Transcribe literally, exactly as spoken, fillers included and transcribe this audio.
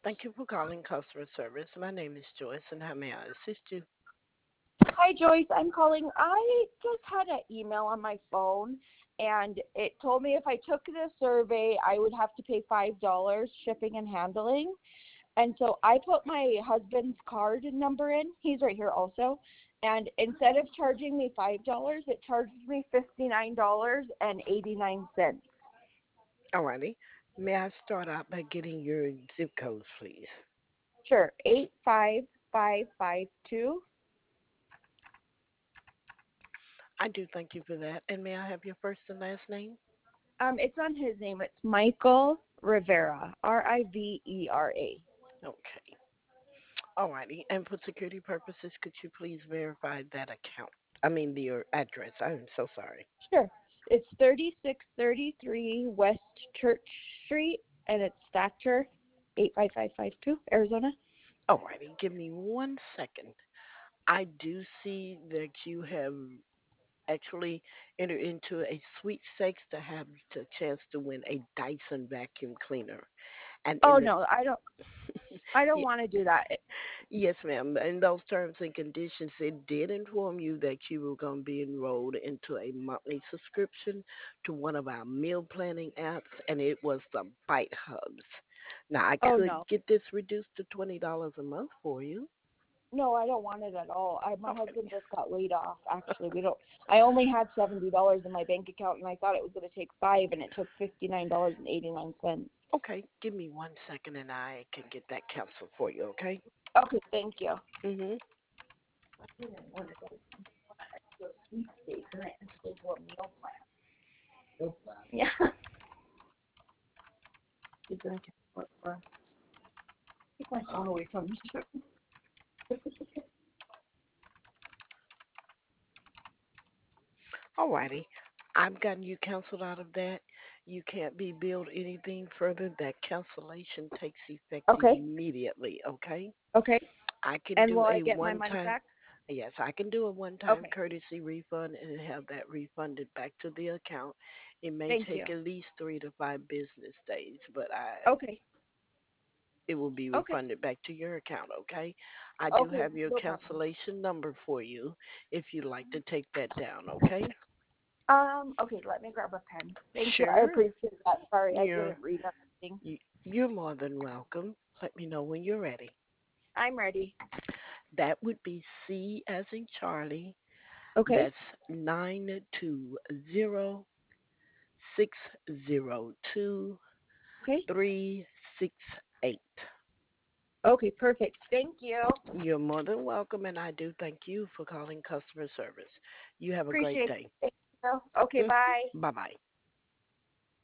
Thank you for calling customer service. My name is Joyce, and how may I assist you? Hi, Joyce. I'm calling. I just had an email on my phone, and it told me if I took the survey, I would have to pay five dollars shipping and handling. And so I put my husband's card number in. He's right here also. And instead of charging me five dollars, it charged me fifty-nine dollars and eighty-nine cents. Alrighty. May I start out by getting your zip codes, please? Sure, eight five five five two. I do thank you for that. And may I have your first and last name? Um, it's on his name. It's Michael Rivera, R I V E R A. Okay. Alrighty. And for security purposes, could you please verify that account? I mean, the your address. I'm so sorry. Sure. It's thirty-six thirty-three West Church Street, and it's Thatcher, eight five five five two, Arizona. Alrighty. Give me one second. I do see that you have actually entered into a sweepstakes to have the chance to win a Dyson vacuum cleaner. And Oh in the no, I don't. I don't Ye- want to do that. yes, ma'am. In those terms and conditions, it did inform you that you were going to be enrolled into a monthly subscription to one of our meal planning apps, and it was the Bite Hubs. Now, I Oh could no, get this reduced to twenty dollars a month for you. no, I don't want it at all. I, my Okay. husband just got laid off. Actually, we don't. I only had seventy dollars in my bank account, and I thought it was going to take five, and it took fifty-nine dollars and eighty-nine cents. Okay, give me one second and I can get that canceled for you, okay? Okay, thank you. Mhm. Yeah. He's gonna work for. Keep my phone away from me. Alrighty. I've gotten you canceled out of that. You can't be billed anything further. That cancellation takes effect Okay. immediately, okay? Okay. I can And do will I a get my one money time back? yes, I can do a one time Okay. courtesy refund and have that refunded back to the account. It may Thank take you. at least three to five business days, but I Okay. it will be Okay. refunded back to your account, okay? I do Okay. have your No problem. cancellation number for you if you'd like to take that down, okay? Um. Okay. Let me grab a pen. Thank you. I Sure. appreciate that. Sorry, I You're didn't read everything. you- you're more than welcome. Let me know when you're ready. I'm ready. That would be C as in Charlie. Okay. That's nine two zero six zero two Okay. three six eight. Okay. Perfect. Thank you. You're more than welcome, and I do thank you for calling customer service. You have a great Appreciate it. day. Thank you. Okay. Mm-hmm. Bye. Bye bye.